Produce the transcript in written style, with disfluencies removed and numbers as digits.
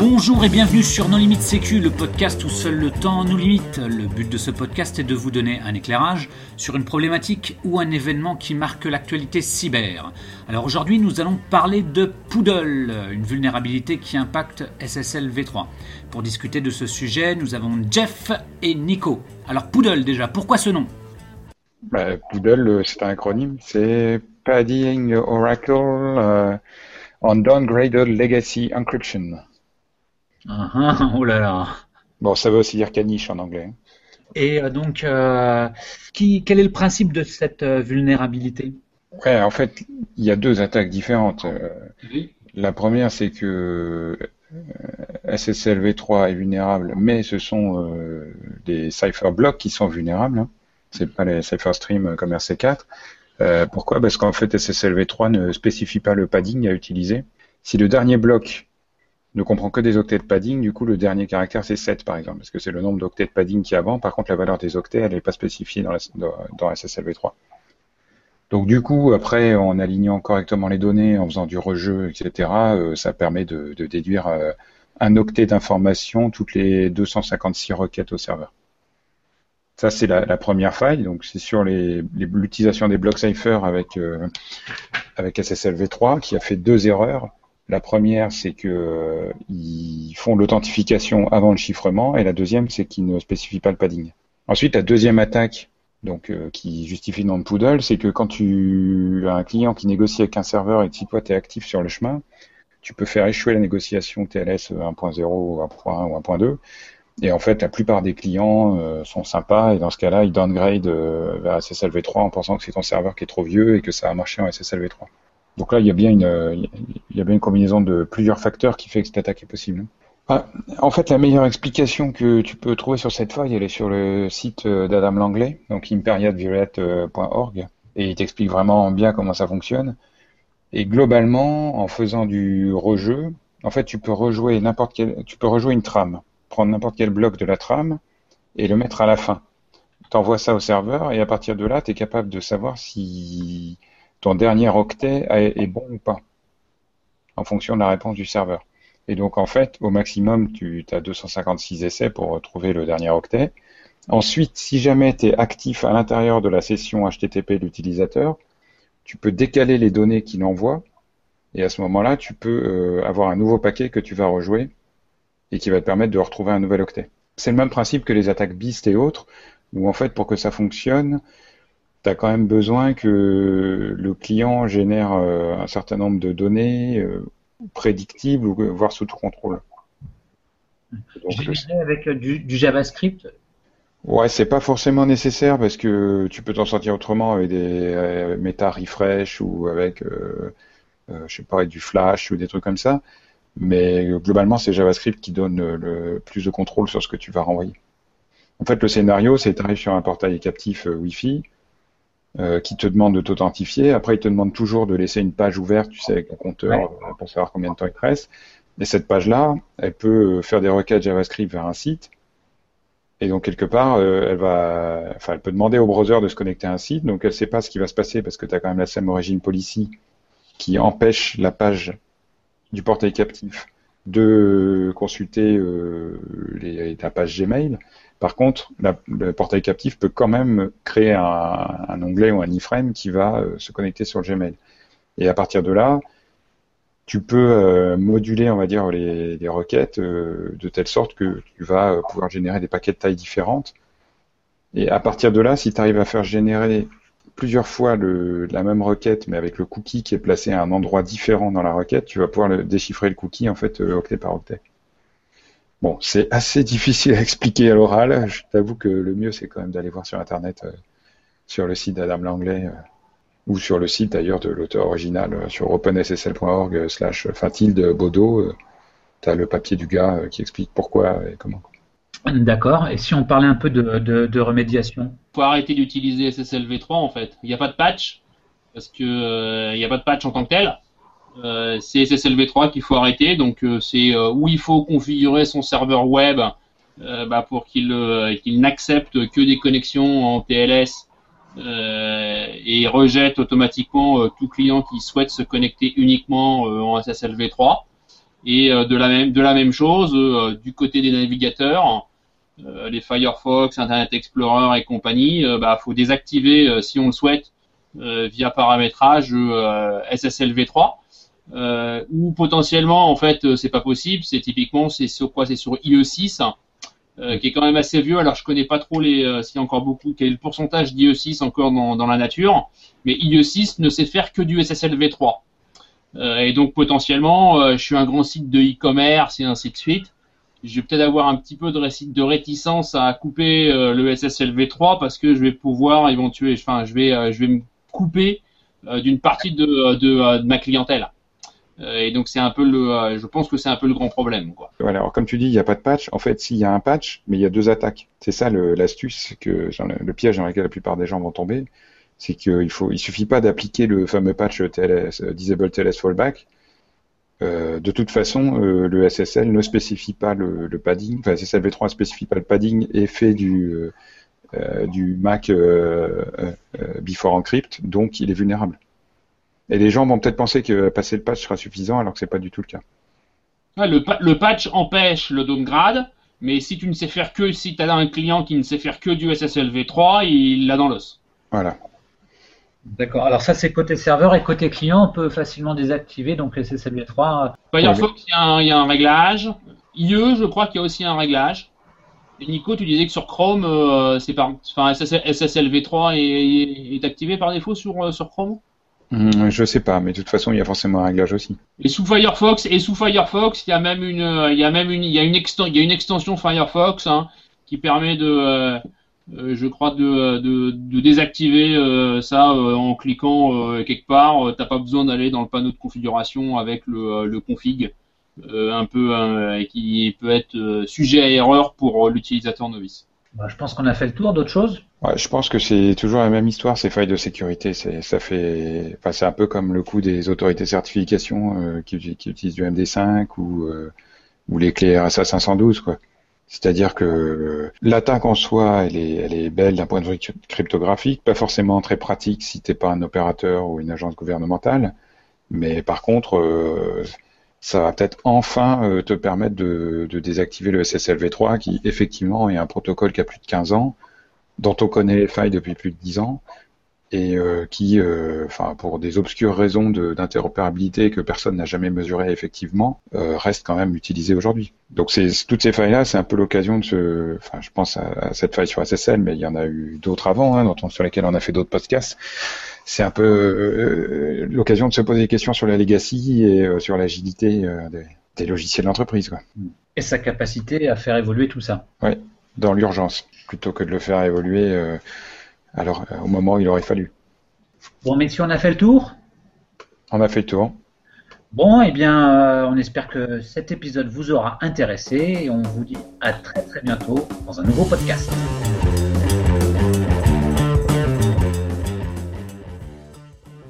Bonjour et bienvenue sur Non Limite Sécu, le podcast où seul le temps nous limite. Le but de ce podcast est de vous donner un éclairage sur une problématique ou un événement qui marque l'actualité cyber. Alors aujourd'hui, nous allons parler de Poodle, une vulnérabilité qui impacte SSL V3. Pour discuter de ce sujet, nous avons Jeff et Nico. Alors Poodle déjà, pourquoi ce nom ? Poodle, c'est un acronyme, c'est Padding Oracle on Downgraded Legacy Encryption. Oh là là. Bon, ça veut aussi dire caniche en anglais. Et donc, quel est le principe de cette vulnérabilité ? Ouais, en fait, il y a deux attaques différentes. Oui. La première, c'est que SSL V3 est vulnérable, mais ce sont des cypherblocks qui sont vulnérables. Hein. C'est pas les cypherstreams comme RC4. Pourquoi ? Parce qu'en fait, SSL V3 ne spécifie pas le padding à utiliser. Si le dernier bloc ne comprend que des octets de padding, du coup, le dernier caractère, c'est 7, par exemple, parce que c'est le nombre d'octets de padding qu'il y a avant. Par contre, la valeur des octets, elle n'est pas spécifiée dans SSL V3. Donc, du coup, après, en alignant correctement les données, en faisant du rejeu, etc., ça permet de déduire un octet d'information toutes les 256 requêtes au serveur. Ça, c'est la première faille. Donc, c'est sur l'utilisation des blocs cipher avec SSL V3 qui a fait deux erreurs. La première, c'est que ils font l'authentification avant le chiffrement, et la deuxième, c'est qu'ils ne spécifient pas le padding. Ensuite, la deuxième attaque, donc qui justifie le nom de Poodle, c'est que quand tu as un client qui négocie avec un serveur et que si toi tu es actif sur le chemin, tu peux faire échouer la négociation TLS 1.0, 1.1 ou 1.2. Et en fait, la plupart des clients sont sympas, et dans ce cas-là, ils downgrade vers SSL V3 en pensant que c'est ton serveur qui est trop vieux et que ça a marché en SSL V3. Donc là, il y a bien une combinaison de plusieurs facteurs qui fait que cette attaque est possible. En fait, la meilleure explication que tu peux trouver sur cette faille, elle est sur le site d'Adam Langley, donc imperialvirate.org, et il t'explique vraiment bien comment ça fonctionne. Et globalement, en faisant du rejeu, en fait, tu peux rejouer une trame, prendre n'importe quel bloc de la trame et le mettre à la fin. Tu envoies ça au serveur, et à partir de là, tu es capable de savoir si ton dernier octet est bon ou pas, en fonction de la réponse du serveur. Et donc, en fait, au maximum, tu as 256 essais pour trouver le dernier octet. Ensuite, si jamais tu es actif à l'intérieur de la session HTTP de l'utilisateur, tu peux décaler les données qu'il envoie, et à ce moment-là, tu peux avoir un nouveau paquet que tu vas rejouer et qui va te permettre de retrouver un nouvel octet. C'est le même principe que les attaques BIST et autres, où en fait, pour que ça fonctionne, tu as quand même besoin que le client génère un certain nombre de données prédictibles, ou voire sous tout contrôle. Donc, générer avec du JavaScript ? Ouais, c'est pas forcément nécessaire, parce que tu peux t'en sortir autrement avec des meta refresh ou avec, je sais pas, avec du Flash ou des trucs comme ça. Mais globalement, c'est JavaScript qui donne le plus de contrôle sur ce que tu vas renvoyer. En fait, le scénario, c'est que tu arrives sur un portail captif Wi-Fi, qui te demande de t'authentifier. Après, il te demande toujours de laisser une page ouverte, tu sais, avec un compteur, pour savoir combien de temps il te reste. Et cette page-là, elle peut faire des requêtes JavaScript vers un site. Et donc, quelque part, elle peut demander au browser de se connecter à un site. Donc, elle ne sait pas ce qui va se passer, parce que tu as quand même la same origin policy qui empêche la page du portail captif de consulter ta page Gmail. Par contre, le portail captif peut quand même créer un onglet ou un iframe qui va se connecter sur le Gmail. Et à partir de là, tu peux moduler, on va dire, les requêtes de telle sorte que tu vas pouvoir générer des paquets de tailles différentes. Et à partir de là, si tu arrives à faire générer plusieurs fois la même requête, mais avec le cookie qui est placé à un endroit différent dans la requête, tu vas pouvoir déchiffrer le cookie, en fait, octet par octet. Bon, c'est assez difficile à expliquer à l'oral. Je t'avoue que le mieux, c'est quand même d'aller voir sur Internet, sur le site d'Adam Langley, ou sur le site d'ailleurs de l'auteur original, sur openssl.org/Bodo. Tu as le papier du gars qui explique pourquoi et comment. D'accord. Et si on parlait un peu de remédiation ? Il faut arrêter d'utiliser SSL V3 en fait. Il n'y a pas de patch, parce que il n'y a pas de patch en tant que tel. C'est SSL V3 qu'il faut arrêter. Donc c'est où il faut configurer son serveur web pour qu'il n'accepte que des connexions en TLS et rejette automatiquement tout client qui souhaite se connecter uniquement en SSL V3. Et de la même chose du côté des navigateurs, les Firefox, Internet Explorer et compagnie, faut désactiver si on le souhaite via paramétrage SSL v3. Ou potentiellement en fait c'est pas possible, c'est sur quoi, c'est sur IE6 qui est quand même assez vieux. Alors je connais pas trop s'il y a encore quel est le pourcentage d'IE6 encore dans la nature, mais IE6 ne sait faire que du SSL v3 et donc potentiellement je suis un grand site de e-commerce et ainsi de suite, je vais peut-être avoir un petit peu de réticence à couper le SSL v3 parce que je vais pouvoir je vais me couper d'une partie de ma clientèle. Et donc je pense que c'est un peu le grand problème, quoi. Voilà, alors comme tu dis, il n'y a pas de patch. En fait, s'il y a un patch, mais il y a 2 attaques. C'est ça l'astuce, le piège dans lequel la plupart des gens vont tomber, c'est qu'il suffit pas d'appliquer le fameux patch TLS, Disable TLS Fallback. De toute façon, le SSL ne spécifie pas le padding. Enfin, SSL v3 ne spécifie pas le padding et fait du MAC before encrypt, donc il est vulnérable. Et les gens vont peut-être penser que passer le patch sera suffisant, alors que c'est pas du tout le cas. Ouais, le patch empêche le downgrade, mais si tu as un client qui ne sait faire que du SSL v3, il l'a dans l'os. Voilà. D'accord. Alors ça c'est côté serveur et côté client, on peut facilement désactiver donc les SSL v3. Firefox, il y a un réglage. IE, je crois qu'il y a aussi un réglage. Et Nico, tu disais que sur Chrome, SSL v3 est activé par défaut sur Chrome. Je sais pas, mais de toute façon, il y a forcément un réglage aussi. Et sous Firefox, il y a même une extension Firefox qui permet je crois de désactiver ça en cliquant quelque part. T'as pas besoin d'aller dans le panneau de configuration avec le config qui peut être sujet à erreur pour l'utilisateur novice. Je pense qu'on a fait le tour. D'autres choses? Ouais, je pense que c'est toujours la même histoire, ces failles de sécurité. C'est un peu comme le coup des autorités de certification qui utilisent du MD5 ou les clés RSA 512, quoi. C'est-à-dire que l'attaque en soi, elle est belle d'un point de vue cryptographique, pas forcément très pratique si t'es pas un opérateur ou une agence gouvernementale, mais par contre, ça va peut-être enfin te permettre de désactiver le SSL v3 qui effectivement est un protocole qui a plus de 15 ans, dont on connaît les failles depuis plus de 10 ans, et qui, pour des obscures raisons d'interopérabilité que personne n'a jamais mesurées effectivement, reste quand même utilisé aujourd'hui. Donc toutes ces failles-là, c'est un peu l'occasion je pense à cette faille sur SSL, mais il y en a eu d'autres avant, sur lesquelles on a fait d'autres podcasts. C'est un peu l'occasion de se poser des questions sur la legacy et sur l'agilité des logiciels d'entreprise, quoi. Et sa capacité à faire évoluer tout ça. Oui, dans l'urgence, plutôt que de le faire évoluer au moment où il aurait fallu. Bon, messieurs, on a fait le tour? On a fait le tour. Bon, eh bien, on espère que cet épisode vous aura intéressé et on vous dit à très très bientôt dans un nouveau podcast.